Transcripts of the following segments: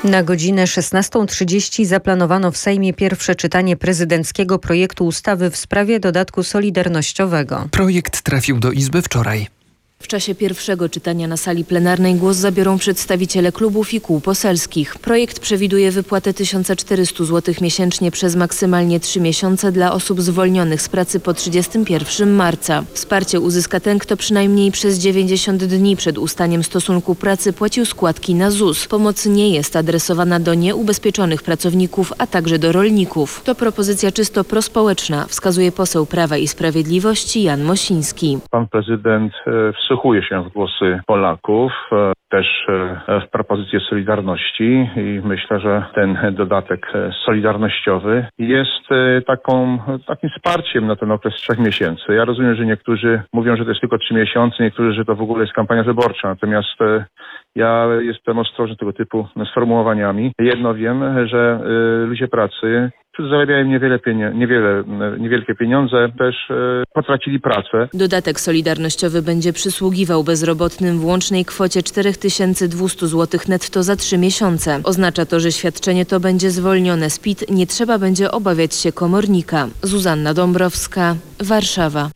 Na godzinę 16:30 zaplanowano w Sejmie pierwsze czytanie prezydenckiego projektu ustawy w sprawie dodatku solidarnościowego. Projekt trafił do Izby wczoraj. W czasie pierwszego czytania na sali plenarnej głos zabiorą przedstawiciele klubów i kół poselskich. Projekt przewiduje wypłatę 1400 zł miesięcznie przez maksymalnie 3 miesiące dla osób zwolnionych z pracy po 31 marca. Wsparcie uzyska ten, kto przynajmniej przez 90 dni przed ustaniem stosunku pracy płacił składki na ZUS. Pomoc nie jest adresowana do nieubezpieczonych pracowników, a także do rolników. To propozycja czysto prospołeczna, wskazuje poseł Prawa i Sprawiedliwości Jan Mosiński. Pan prezydent wsłuchuje się w głosy Polaków, też w propozycję Solidarności i myślę, że ten dodatek solidarnościowy jest takim wsparciem na ten okres 3 miesięcy. Ja rozumiem, że niektórzy mówią, że to jest tylko 3 miesiące, niektórzy, że to w ogóle jest kampania wyborcza, natomiast ja jestem ostrożny tego typu sformułowaniami. Jedno wiem, że ludzie pracy zarabiają niewielkie pieniądze, też potracili pracę. Dodatek solidarnościowy będzie przysługiwał bezrobotnym w łącznej kwocie 4200 zł netto za 3 miesiące. Oznacza to, że świadczenie to będzie zwolnione z PIT, nie trzeba będzie obawiać się komornika. Zuzanna Dąbrowska, Warszawa.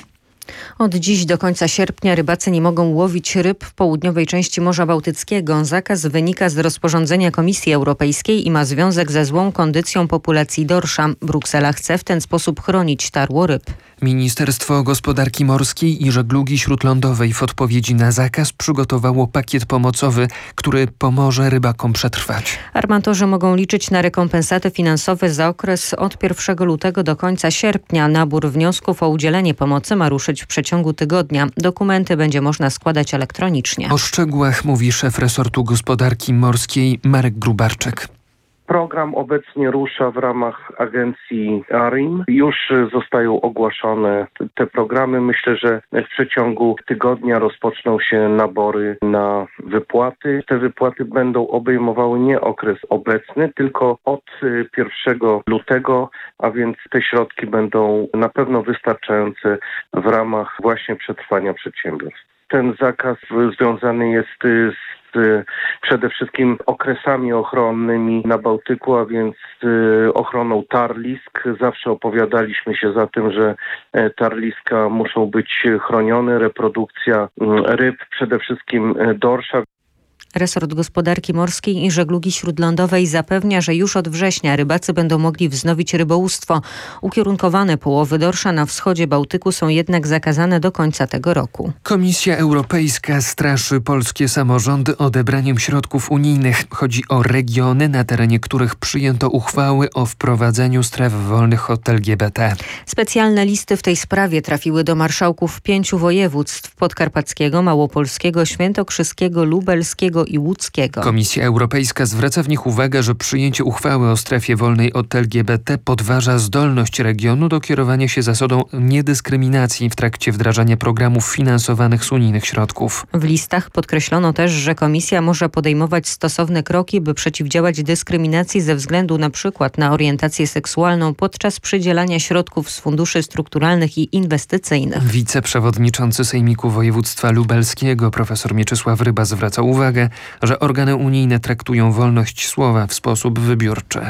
Od dziś do końca sierpnia rybacy nie mogą łowić ryb w południowej części Morza Bałtyckiego. Zakaz wynika z rozporządzenia Komisji Europejskiej i ma związek ze złą kondycją populacji dorsza. Bruksela chce w ten sposób chronić tarło ryb. Ministerstwo Gospodarki Morskiej i Żeglugi Śródlądowej w odpowiedzi na zakaz przygotowało pakiet pomocowy, który pomoże rybakom przetrwać. Armatorzy mogą liczyć na rekompensaty finansowe za okres od 1 lutego do końca sierpnia. Nabór wniosków o udzielenie pomocy ma ruszyć w przeciągu tygodnia. Dokumenty będzie można składać elektronicznie. O szczegółach mówi szef resortu gospodarki morskiej Marek Grubarczyk. Program obecnie rusza w ramach agencji ARIM. Już zostają ogłoszone te programy. Myślę, że w przeciągu tygodnia rozpoczną się nabory na wypłaty. Te wypłaty będą obejmowały nie okres obecny, tylko od 1 lutego, a więc te środki będą na pewno wystarczające w ramach właśnie przetrwania przedsiębiorstw. Ten zakaz związany jest przede wszystkim okresami ochronnymi na Bałtyku, a więc ochroną tarlisk. Zawsze opowiadaliśmy się za tym, że tarliska muszą być chronione, reprodukcja ryb, przede wszystkim dorsza. Resort Gospodarki Morskiej i Żeglugi Śródlądowej zapewnia, że już od września rybacy będą mogli wznowić rybołówstwo. Ukierunkowane połowy dorsza na wschodzie Bałtyku są jednak zakazane do końca tego roku. Komisja Europejska straszy polskie samorządy odebraniem środków unijnych. Chodzi o regiony, na terenie których przyjęto uchwały o wprowadzeniu stref wolnych od LGBT. Specjalne listy w tej sprawie trafiły do marszałków 5 województw: podkarpackiego, małopolskiego, świętokrzyskiego, lubelskiego i łódzkiego. Komisja Europejska zwraca w nich uwagę, że przyjęcie uchwały o strefie wolnej od LGBT podważa zdolność regionu do kierowania się zasadą niedyskryminacji w trakcie wdrażania programów finansowanych z unijnych środków. W listach podkreślono też, że Komisja może podejmować stosowne kroki, by przeciwdziałać dyskryminacji ze względu na przykład na orientację seksualną podczas przydzielania środków z funduszy strukturalnych i inwestycyjnych. Wiceprzewodniczący Sejmiku Województwa Lubelskiego profesor Mieczysław Ryba zwraca uwagę, że organy unijne traktują wolność słowa w sposób wybiórczy.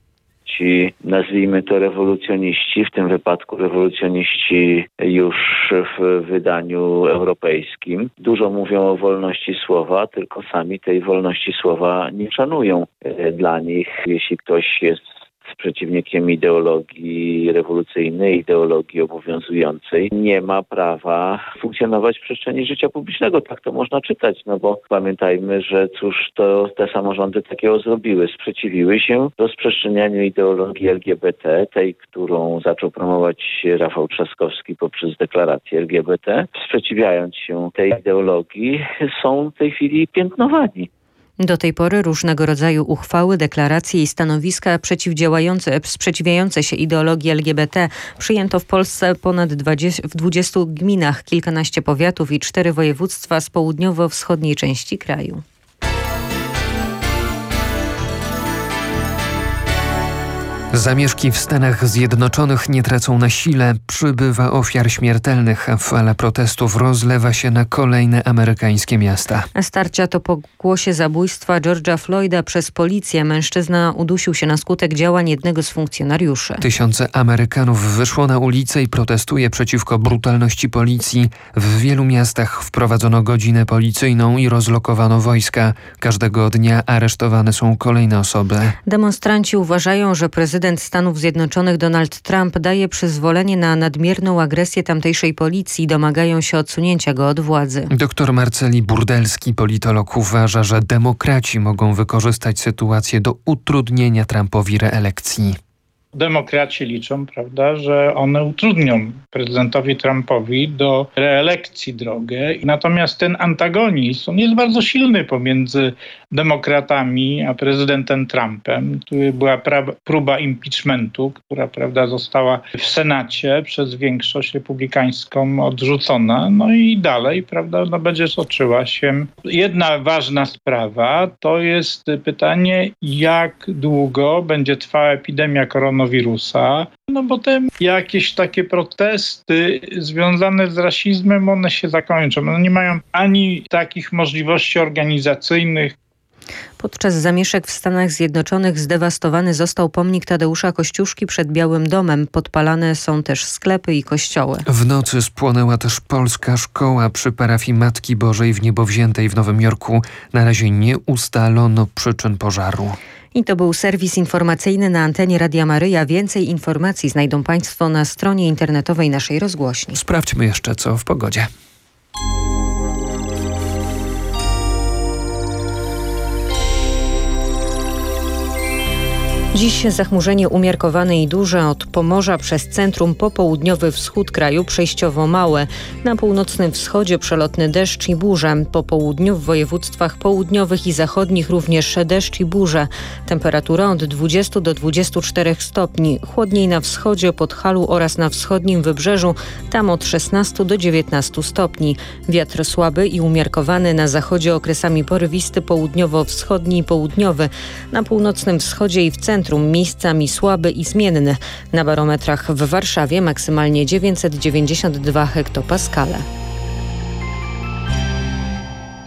Ci, nazwijmy to, rewolucjoniści, w tym wypadku rewolucjoniści już w wydaniu europejskim, dużo mówią o wolności słowa, tylko sami tej wolności słowa nie szanują. Dla nich, jeśli ktoś jest przeciwnikiem ideologii rewolucyjnej, ideologii obowiązującej, nie ma prawa funkcjonować w przestrzeni życia publicznego. Tak to można czytać, bo pamiętajmy, że cóż to te samorządy takiego zrobiły. Sprzeciwiły się rozprzestrzenianiu ideologii LGBT, tej, którą zaczął promować Rafał Trzaskowski poprzez deklarację LGBT. Sprzeciwiając się tej ideologii, są w tej chwili piętnowani. Do tej pory różnego rodzaju uchwały, deklaracje i stanowiska sprzeciwiające się ideologii LGBT przyjęto w Polsce w 20 gminach, kilkanaście powiatów i 4 województwa z południowo-wschodniej części kraju. Zamieszki w Stanach Zjednoczonych nie tracą na sile. Przybywa ofiar śmiertelnych, a fala protestów rozlewa się na kolejne amerykańskie miasta. Starcia to pokłosie zabójstwa George'a Floyda przez policję. Mężczyzna udusił się na skutek działań jednego z funkcjonariuszy. Tysiące Amerykanów wyszło na ulicę i protestuje przeciwko brutalności policji. W wielu miastach wprowadzono godzinę policyjną i rozlokowano wojska. Każdego dnia aresztowane są kolejne osoby. Demonstranci uważają, że prezydent Stanów Zjednoczonych Donald Trump daje przyzwolenie na nadmierną agresję tamtejszej policji i domagają się odsunięcia go od władzy. Dr Marceli Burdelski, politolog, uważa, że demokraci mogą wykorzystać sytuację do utrudnienia Trumpowi reelekcji. Demokraci liczą, prawda, że one utrudnią prezydentowi Trumpowi do reelekcji drogę. Natomiast ten antagonizm, on jest bardzo silny pomiędzy demokratami a prezydentem Trumpem. Tu była próba impeachmentu, która, prawda, została w Senacie przez większość republikańską odrzucona. No i dalej, prawda, będzie toczyła się. Jedna ważna sprawa to jest pytanie, jak długo będzie trwała epidemia koronawirusa. No bo te jakieś takie protesty związane z rasizmem, one się zakończą. One nie mają ani takich możliwości organizacyjnych. Podczas zamieszek w Stanach Zjednoczonych zdewastowany został pomnik Tadeusza Kościuszki przed Białym Domem. Podpalane są też sklepy i kościoły. W nocy spłonęła też polska szkoła przy parafii Matki Bożej w Niebowziętej w Nowym Jorku. Na razie nie ustalono przyczyn pożaru. I to był serwis informacyjny na antenie Radia Maryja. Więcej informacji znajdą Państwo na stronie internetowej naszej rozgłośni. Sprawdźmy jeszcze, co w pogodzie. Dziś zachmurzenie umiarkowane i duże od Pomorza przez centrum po południowy wschód kraju przejściowo małe. Na północnym wschodzie przelotny deszcz i burze. Po południu w województwach południowych i zachodnich również deszcz i burze. Temperatura od 20 do 24 stopni. Chłodniej na wschodzie, Podhalu oraz na wschodnim wybrzeżu. Tam od 16 do 19 stopni. Wiatr słaby i umiarkowany na zachodzie, okresami porywisty południowo-wschodni i południowy. Na północnym wschodzie i w centrum miejscami słaby i zmienny. Na barometrach w Warszawie maksymalnie 992 hektopaskale.